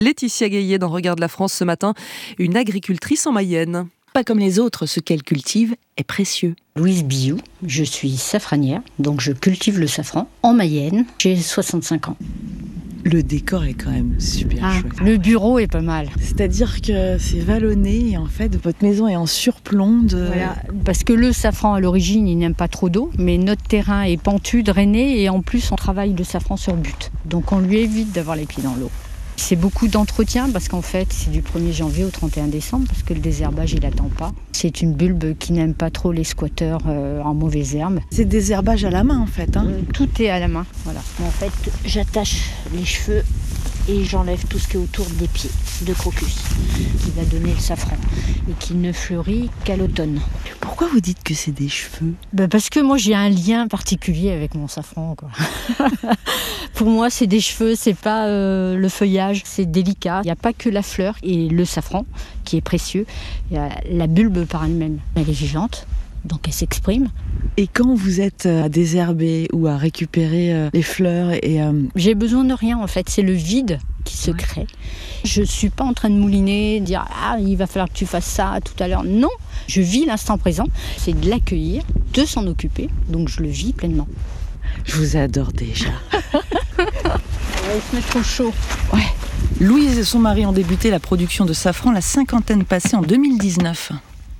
Laetitia Gaillet dans Regarde la France ce matin, une agricultrice en Mayenne. Pas comme les autres, ce qu'elle cultive est précieux. Louise Billou, je suis safranière, donc je cultive le safran en Mayenne. J'ai 65 ans. Le décor est quand même super chouette. Le bureau est pas mal. C'est-à-dire que c'est vallonné et en fait votre maison est en surplomb de... Voilà, parce que le safran à l'origine il n'aime pas trop d'eau, mais notre terrain est pentu, drainé et en plus on travaille le safran sur butte. Donc on lui évite d'avoir les pieds dans l'eau. C'est beaucoup d'entretien parce qu'en fait c'est du 1er janvier au 31 décembre parce que le désherbage il n'attend pas. C'est une bulbe qui n'aime pas trop les squatteurs en mauvaises herbes. C'est des herbages à la main en fait. Tout est à la main. Voilà. En fait j'attache les cheveux et j'enlève tout ce qui est autour des pieds de crocus qui va donner le safran et qui ne fleurit qu'à l'automne. Pourquoi vous dites que c'est des cheveux ? Parce que moi j'ai un lien particulier avec mon safran, quoi. Pour moi c'est des cheveux, c'est pas le feuillage, c'est délicat. Il n'y a pas que la fleur et le safran qui est précieux. Il y a la bulbe par elle-même, elle est vivante. Donc elle s'exprime. Et quand vous êtes à désherber ou à récupérer les fleurs J'ai besoin de rien en fait, c'est le vide qui se crée. Je ne suis pas en train de mouliner, de dire « Ah, il va falloir que tu fasses ça tout à l'heure ». Non, je vis l'instant présent, c'est de l'accueillir, de s'en occuper, donc je le vis pleinement. Je vous adore déjà. On va se mettre au chaud. Ouais. Louise et son mari ont débuté la production de safran la cinquantaine passée en 2019.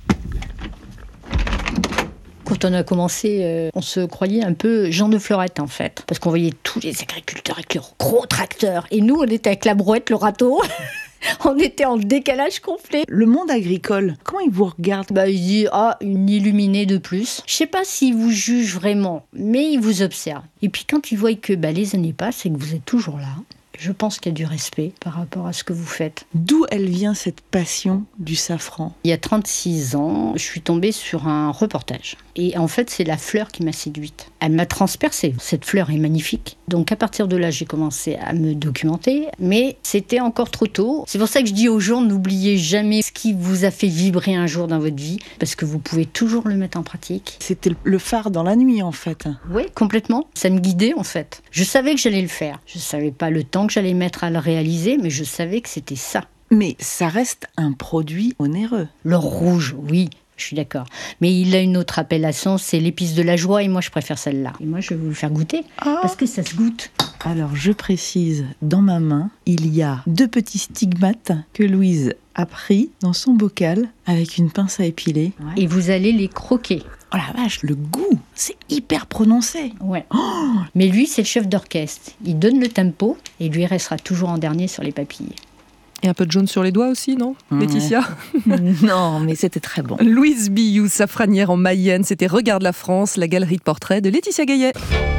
Quand on a commencé, on se croyait un peu Jean de Fleurette en fait. Parce qu'on voyait tous les agriculteurs avec leurs gros tracteurs. Et nous, on était avec la brouette, le râteau. On était en décalage complet. Le monde agricole, comment il vous regarde ? Il dit une illuminée de plus. Je sais pas s'il vous juge vraiment, mais il vous observe. Et puis quand il voit que les années passent et que vous êtes toujours là, je pense qu'il y a du respect par rapport à ce que vous faites. D'où elle vient cette passion du safran ? Il y a 36 ans, je suis tombée sur un reportage. Et en fait, c'est la fleur qui m'a séduite. Elle m'a transpercée. Cette fleur est magnifique. Donc à partir de là, j'ai commencé à me documenter. Mais c'était encore trop tôt. C'est pour ça que je dis aux gens, n'oubliez jamais ce qui vous a fait vibrer un jour dans votre vie. Parce que vous pouvez toujours le mettre en pratique. C'était le phare dans la nuit en fait. Oui, complètement. Ça me guidait en fait. Je savais que j'allais le faire. Je ne savais pas le temps que j'allais mettre à le réaliser, mais je savais que c'était ça. Mais ça reste un produit onéreux. L'or rouge, oui. Je suis d'accord. Mais il a une autre appellation, c'est l'épice de la joie, et moi je préfère celle-là. Et moi je vais vous le faire goûter, parce que ça se goûte. Alors je précise, dans ma main, il y a 2 petits stigmates que Louise a pris dans son bocal avec une pince à épiler. Et vous allez les croquer. Oh la vache, le goût, c'est hyper prononcé. Ouais. Mais lui, c'est le chef d'orchestre. Il donne le tempo, et lui restera toujours en dernier sur les papilles. Et un peu de jaune sur les doigts aussi, non, Laetitia ? Non, mais c'était très bon. Louise Billou, safranière en Mayenne, c'était Regarde la France, la galerie de portraits de Laetitia Gaillet.